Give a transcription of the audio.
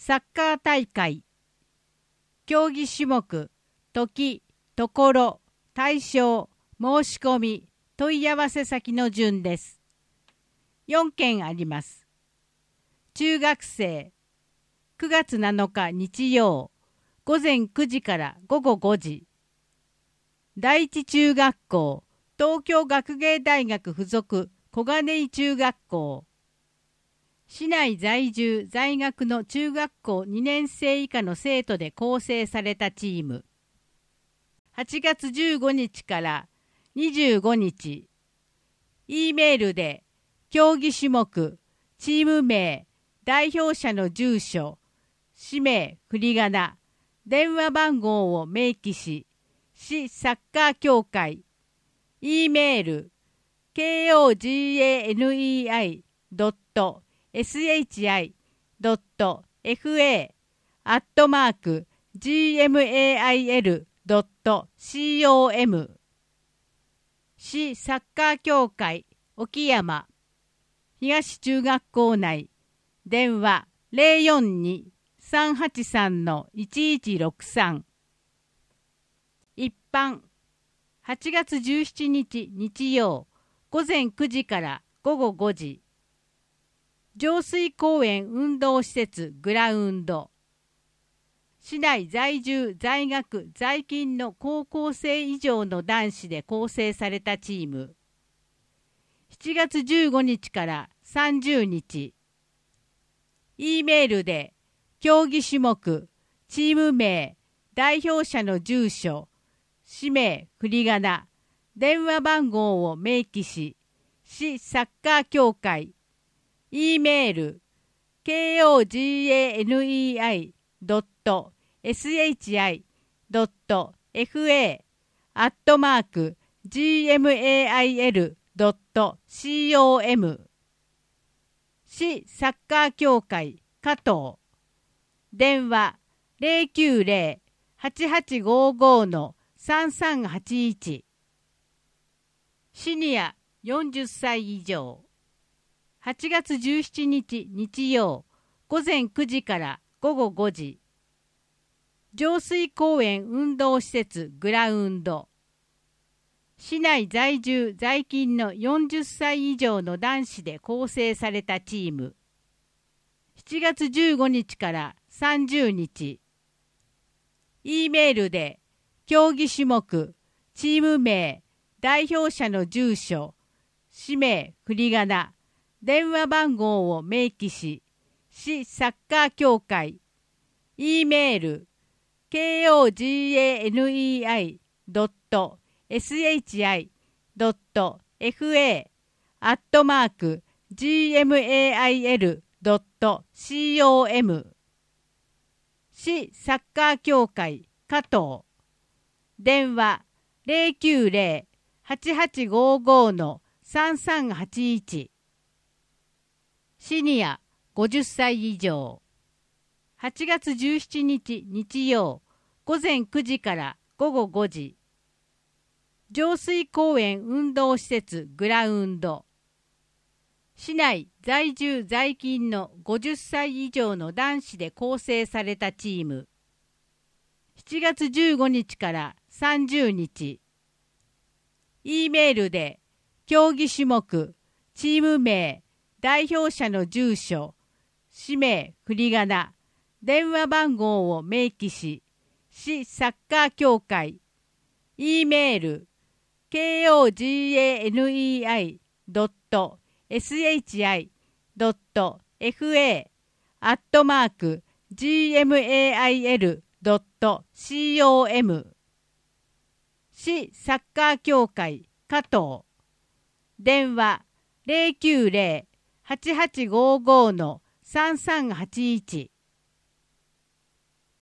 サッカー大会。競技種目、時、ところ、対象、申し込み、問い合わせ先の順です。4件あります。中学生、9月7日日曜、午前9時から午後5時。第一中学校、東京学芸大学附属小金井中学校。市内在住在学の中学校2年生以下の生徒で構成されたチーム。8月15日から25日。E メールで競技種目、チーム名、代表者の住所、氏名、振り仮名、電話番号を明記し、市サッカー協会、E メール、kogai.shi.fa@gmail.com 市サッカー協会沖山東中学校内電話 042-383-1163 一般8月17日日曜午前9時から午後5時。上水公園運動施設グラウンド。市内在住在学在勤の高校生以上の男子で構成されたチーム。7月15日から30日。E メールで競技種目、チーム名、代表者の住所、氏名、振り仮名、電話番号を明記し、市サッカー協会、E メール、kogai.shi.fa@gmail.com 市サッカー協会加藤電話 090-8855-3381 シニア40歳以上。8月17日日曜午前9時から午後5時。上水公園運動施設グラウンド。市内在住在勤の40歳以上の男子で構成されたチーム。7月15日から30日。E メールで競技種目、チーム名、代表者の住所、氏名、振り仮名、電話番号を明記し、市サッカー協会、E メール、kogai.shi.fa@gmail.com 市サッカー協会加藤電話 090-8855-3381 シニア50歳以上。8月17日日曜午前9時から午後5時。上水公園運動施設グラウンド。市内在住在勤の50歳以上の男子で構成されたチーム。7月15日から30日。E メールで競技種目、チーム名、代表者の住所、氏名、振り仮名、電話番号を明記し、市サッカー協会、E メール、kogai.shi.fa@gmail.com 市サッカー協会加藤電話 090-8855-3381